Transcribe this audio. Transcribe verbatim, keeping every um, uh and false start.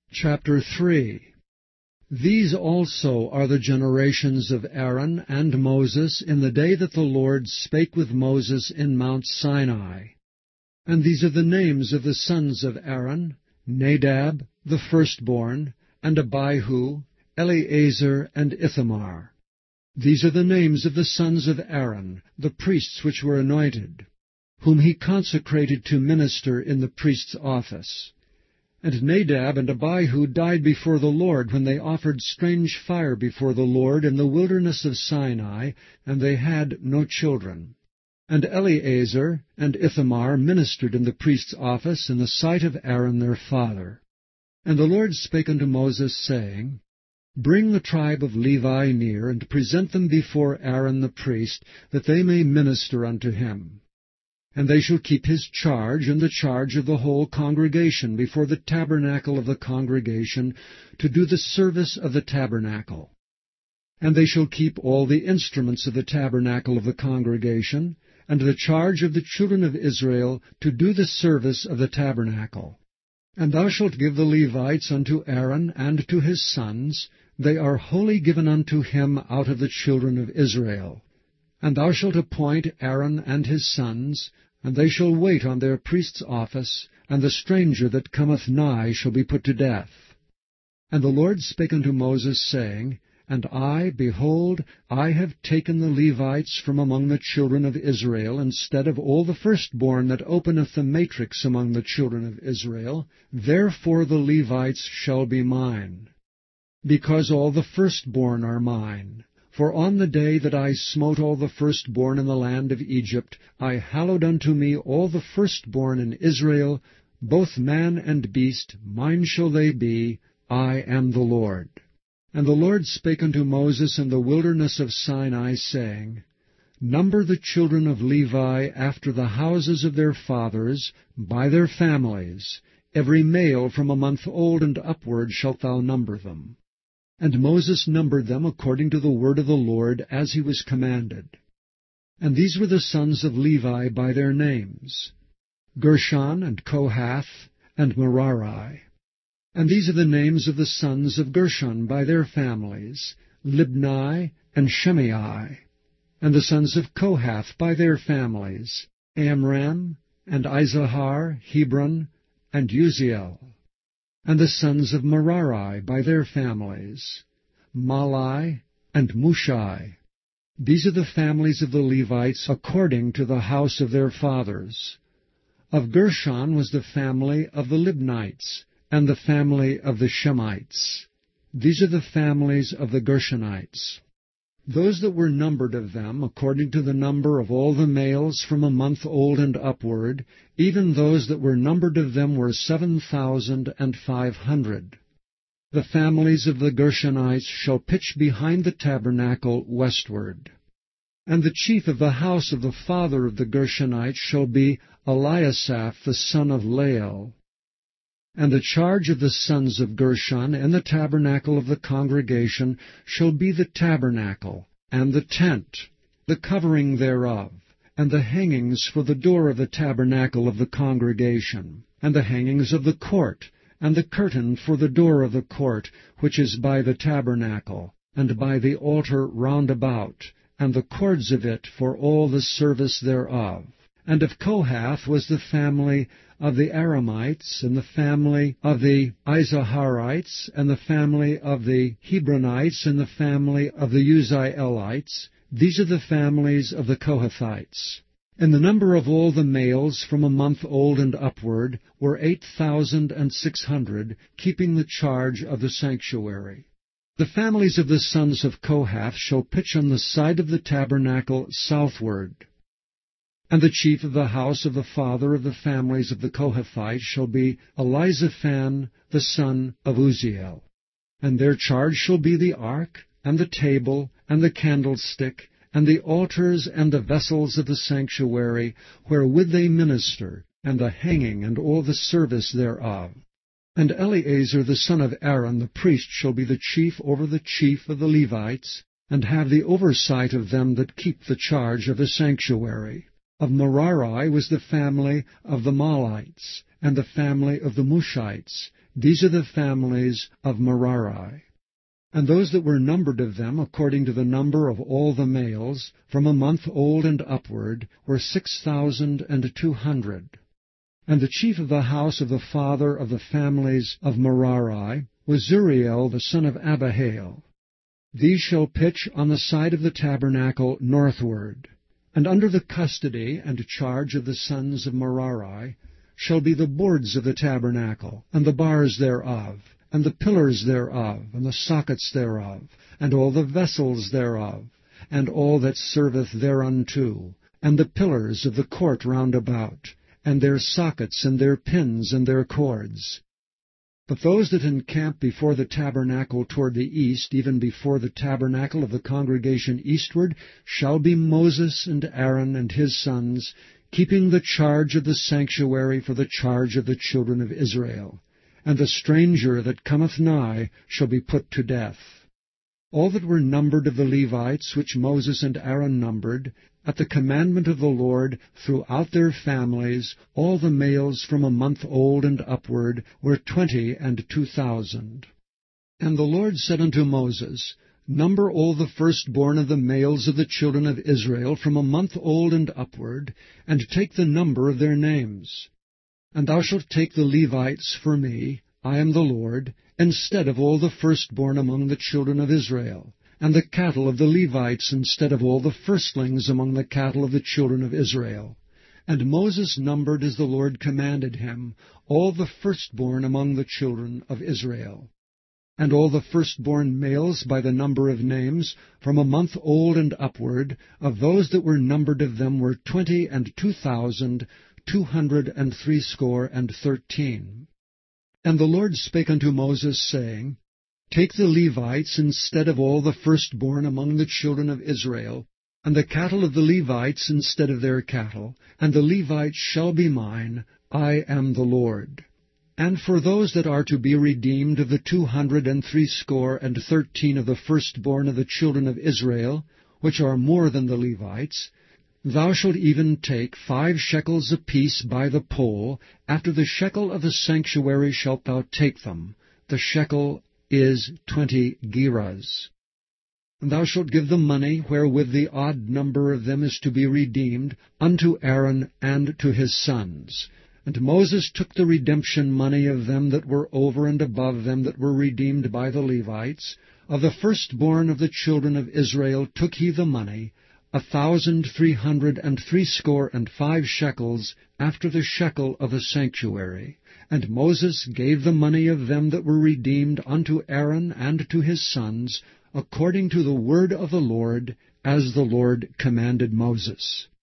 Chapter three. These also are the generations of Aaron and Moses in the day that the Lord spake with Moses in Mount Sinai. And these are the names of the sons of Aaron: Nadab, the firstborn, and Abihu, Eleazar, and Ithamar. These are the names of the sons of Aaron, the priests which were anointed, whom he consecrated to minister in the priest's office. And Nadab and Abihu died before the Lord when they offered strange fire before the Lord in the wilderness of Sinai, and they had no children. And Eleazar and Ithamar ministered in the priest's office in the sight of Aaron their father. And the Lord spake unto Moses, saying, Bring the tribe of Levi near, and present them before Aaron the priest, that they may minister unto him. And they shall keep his charge and the charge of the whole congregation before the tabernacle of the congregation, to do the service of the tabernacle. And they shall keep all the instruments of the tabernacle of the congregation, and the charge of the children of Israel, to do the service of the tabernacle. And thou shalt give the Levites unto Aaron and to his sons; they are wholly given unto him out of the children of Israel. And thou shalt appoint Aaron and his sons, and they shall wait on their priest's office, and the stranger that cometh nigh shall be put to death. And the Lord spake unto Moses, saying, And I, behold, I have taken the Levites from among the children of Israel, instead of all the firstborn that openeth the matrix among the children of Israel. Therefore the Levites shall be mine, because all the firstborn are mine. For on the day that I smote all the firstborn in the land of Egypt, I hallowed unto me all the firstborn in Israel, both man and beast, mine shall they be, I am the Lord. And the Lord spake unto Moses in the wilderness of Sinai, saying, Number the children of Levi after the houses of their fathers, by their families. Every male from a month old and upward shalt thou number them. And Moses numbered them according to the word of the Lord, as he was commanded. And these were the sons of Levi by their names: Gershon, and Kohath, and Merari. And these are the names of the sons of Gershon by their families: Libni and Shimei. And the sons of Kohath by their families: Amram, and Izahar, Hebron, and Uziel. And the sons of Merari by their families: Malai and Mushai. These are the families of the Levites according to the house of their fathers. Of Gershon was the family of the Libnites, and the family of the Shemites. These are the families of the Gershonites. Those that were numbered of them, according to the number of all the males from a month old and upward, even those that were numbered of them were seven thousand and five hundred. The families of the Gershonites shall pitch behind the tabernacle westward. And the chief of the house of the father of the Gershonites shall be Eliasaph the son of Lael. And the charge of the sons of Gershon in the tabernacle of the congregation shall be the tabernacle, and the tent, the covering thereof, and the hangings for the door of the tabernacle of the congregation, and the hangings of the court, and the curtain for the door of the court, which is by the tabernacle, and by the altar round about, and the cords of it for all the service thereof. And of Kohath was the family of the Aramites, and the family of the Izaharites, and the family of the Hebronites, and the family of the Uzzielites. These are the families of the Kohathites. And the number of all the males from a month old and upward were eight thousand and six hundred, keeping the charge of the sanctuary. The families of the sons of Kohath shall pitch on the side of the tabernacle southward. And the chief of the house of the father of the families of the Kohathites shall be Elizaphan the son of Uzziel. And their charge shall be the ark, and the table, and the candlestick, and the altars, and the vessels of the sanctuary, wherewith they minister, and the hanging, and all the service thereof. And Eleazar the son of Aaron the priest shall be the chief over the chief of the Levites, and have the oversight of them that keep the charge of the sanctuary. Of Merari was the family of the Malites, and the family of the Mushites. These are the families of Merari. And those that were numbered of them, according to the number of all the males, from a month old and upward, were six thousand and two hundred. And the chief of the house of the father of the families of Merari was Zuriel the son of Abihail. These shall pitch on the side of the tabernacle northward. And under the custody and charge of the sons of Merari shall be the boards of the tabernacle, and the bars thereof, and the pillars thereof, and the sockets thereof, and all the vessels thereof, and all that serveth thereunto, and the pillars of the court round about, and their sockets, and their pins, and their cords. But those that encamp before the tabernacle toward the east, even before the tabernacle of the congregation eastward, shall be Moses and Aaron and his sons, keeping the charge of the sanctuary for the charge of the children of Israel. And the stranger that cometh nigh shall be put to death. All that were numbered of the Levites, which Moses and Aaron numbered, at the commandment of the Lord, throughout their families, all the males from a month old and upward, were twenty and two thousand. And the Lord said unto Moses, Number all the firstborn of the males of the children of Israel from a month old and upward, and take the number of their names. And thou shalt take the Levites for me, I am the Lord, instead of all the firstborn among the children of Israel, and the cattle of the Levites instead of all the firstlings among the cattle of the children of Israel. And Moses numbered as the Lord commanded him all the firstborn among the children of Israel. And all the firstborn males by the number of names, from a month old and upward, of those that were numbered of them were twenty and two thousand, two hundred and threescore and thirteen. And the Lord spake unto Moses, saying, Take the Levites instead of all the firstborn among the children of Israel, and the cattle of the Levites instead of their cattle, and the Levites shall be mine, I am the Lord. And for those that are to be redeemed of the two hundred and threescore and thirteen of the firstborn of the children of Israel, which are more than the Levites, thou shalt even take five shekels apiece by the poll, after the shekel of the sanctuary shalt thou take them. The shekel is twenty gerahs. And thou shalt give the money wherewith the odd number of them is to be redeemed unto Aaron and to his sons. And Moses took the redemption money of them that were over and above them that were redeemed by the Levites. Of the firstborn of the children of Israel took he the money, a thousand three hundred and threescore and five shekels, after the shekel of the sanctuary. And Moses gave the money of them that were redeemed unto Aaron and to his sons, according to the word of the Lord, as the Lord commanded Moses.